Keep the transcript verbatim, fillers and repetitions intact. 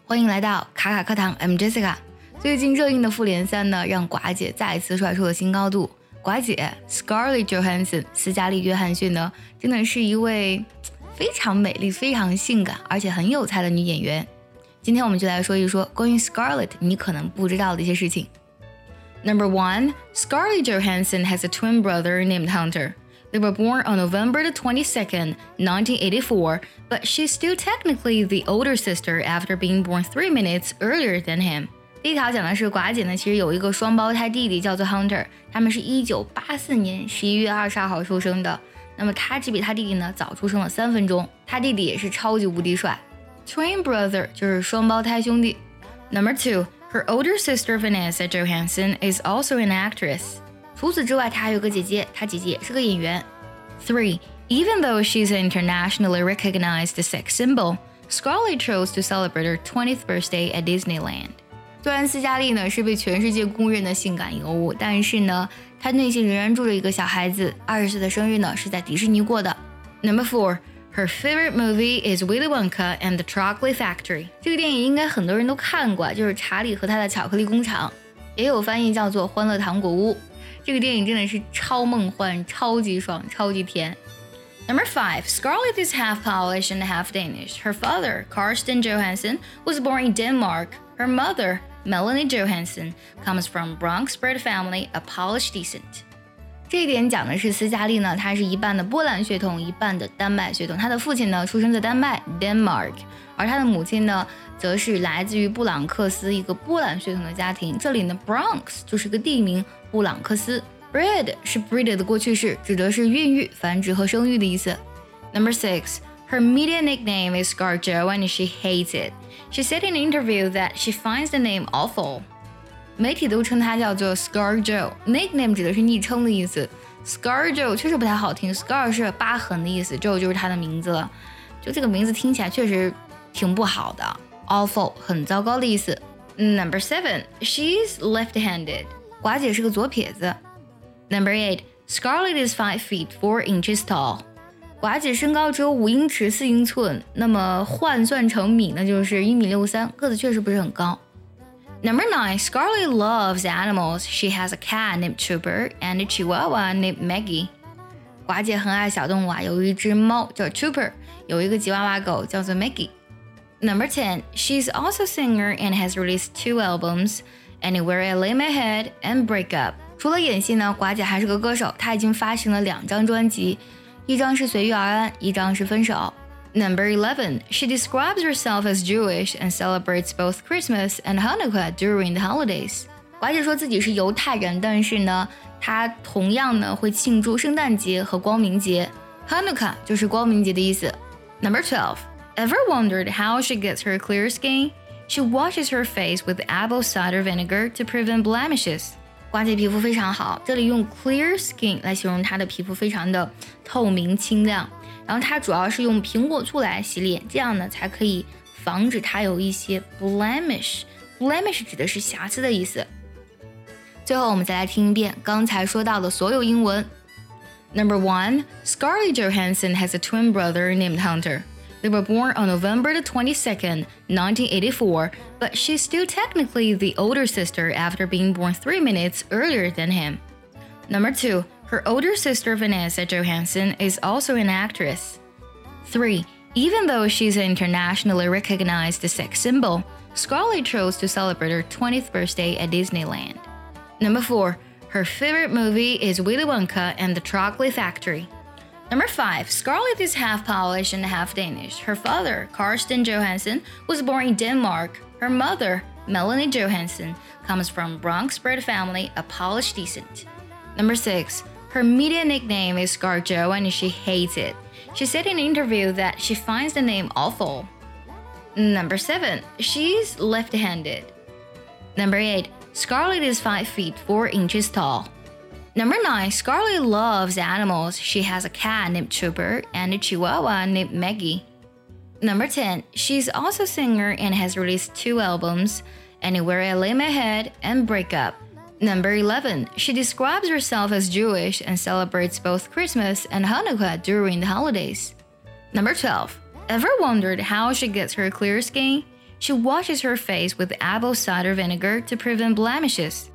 欢迎来到卡卡课堂 ，I'm Jessica。最近热映的《复联三》呢，让寡姐再次帅出了新高度。寡姐 Scarlett Johansson 斯嘉丽·约翰逊呢，真的是一位非常美丽、非常性感，而且很有才的女演员。今天我们就来说一说关于 Scarlett 你可能不知道的一些事情。Number one, Scarlett Johansson has a twin brother named Hunter.They were born on November the twenty-second, nineteen eighty-four, but she's still technically the older sister after being born three minutes earlier than him. 第一条讲的是寡姐呢，其实有一个双胞胎弟弟叫做 Hunter， 他们是一九八四年十一月二十二号出生的。那么他只比他弟弟呢早出生了三分钟，他弟弟也是超级无敌帅。Twin brother 就是双胞胎兄弟。Number two, her older sister Vanessa Johansson is also an actress.除此之外，她还有个姐姐，她姐姐也是个演员。Three, even though she's an internationally recognized sex symbol, Scarlett chose to celebrate her twentieth birthday at Disneyland. 虽然斯嘉丽呢是被全世界公认的性感尤物，但是呢，她内心仍然住着一个小孩子。二十岁的生日呢是在迪士尼过的。Number four, her favorite movie is Willy Wonka and the Chocolate Factory. 这个电影应该很多人都看过，就是查理和他的巧克力工厂，也有翻译叫做《欢乐糖果屋》。这个电影真的是超梦幻、超级爽、超级甜。Number five, Scarlett is half Polish and half Danish. Her father, Karsten Johansson, was born in Denmark. Her mother, Melanie Johansson, comes from Bronx-bred family, a Polish descent. 这一点讲的是斯嘉丽呢，她是一半的波兰血统，一半的丹麦血统。她的父亲呢出生在丹麦 Denmark， 而她的母亲呢则是来自于布朗克斯一个波兰血统的家庭。这里呢 Bronx 就是个地名，布朗克斯 Bred 是 breed 的过去式，指的是孕育、繁殖和生育的意思。Number six, her media nickname is ScarJo and she hates it. She said in an interview that she finds the name awful.媒体都称她叫做 ScarJo， nickname 指的是昵称的意思。ScarJo 确实不太好听 ，Scar 是疤痕的意思 ，Jo 就是她的名字了。就这个名字听起来确实挺不好的 ，awful 很糟糕的意思。Number seven, she's left-handed. 寡姐是个左撇子。Number eight, Scarlett is five feet four inches tall. 寡姐身高只有五英尺四英寸，那么换算成米呢，就是一米六三，个子确实不是很高。Number nine, Scarlett loves animals. She has a cat named Trooper and a chihuahua named Maggie. 寡姐很爱小动物啊，有一只猫叫 Trooper， 有一个吉娃娃狗叫做 Maggie. Number ten, she's also a singer and has released two albums, Anywhere I Lay My Head and Break Up. 除了演戏呢，寡姐还是个歌手，她已经发行了两张专辑，一张是随遇而安，一张是分手。Number eleven, she describes herself as Jewish and celebrates both Christmas and Hanukkah during the holidays. 寡姐说自己是犹太人，但是呢，她同样呢会庆祝圣诞节和光明节。Hanukkah 就是光明节的意思。Number twelve, ever wondered how she gets her clear skin? She washes her face with apple cider vinegar to prevent blemishes. 寡姐皮肤非常好，这里用 clear skin 来形容她的皮肤非常的透明清亮。然后它主要是用苹果醋来洗脸，这样呢才可以防止它有一些 blemish。blemish 指的是瑕疵的意思。最后我们再来听一遍刚才说到的所有英文。Number one, Scarlett Johansson has a twin brother named Hunter. They were born on November the twenty-second, nineteen eighty-four, but she's still technically the older sister after being born three minutes earlier than him. Number two,Her older sister Vanessa Johansson is also an actress. Three, even though she's an internationally recognized sex symbol, Scarlett chose to celebrate her twentieth birthday at Disneyland. Number four, her favorite movie is Willy Wonka and the Chocolate Factory. Number five, Scarlett is half Polish and half Danish. Her father, Karsten Johansson, was born in Denmark. Her mother, Melanie Johansson, comes from Bronx-bred family, a Polish descent. Number six,Her media nickname is ScarJo and she hates it. She said in an interview that she finds the name awful. Number seven, she's left-handed. Number eight, Scarlett is five feet four inches tall. Number nine, Scarlett loves animals. She has a cat named Trooper and a chihuahua named Maggie. Number ten, she's also a singer and has released two albums, Anywhere I Lay My Head and Break Up.Number eleven, she describes herself as Jewish and celebrates both Christmas and Hanukkah during the holidays. Number twelve, ever wondered how she gets her clear skin? She washes her face with apple cider vinegar to prevent blemishes.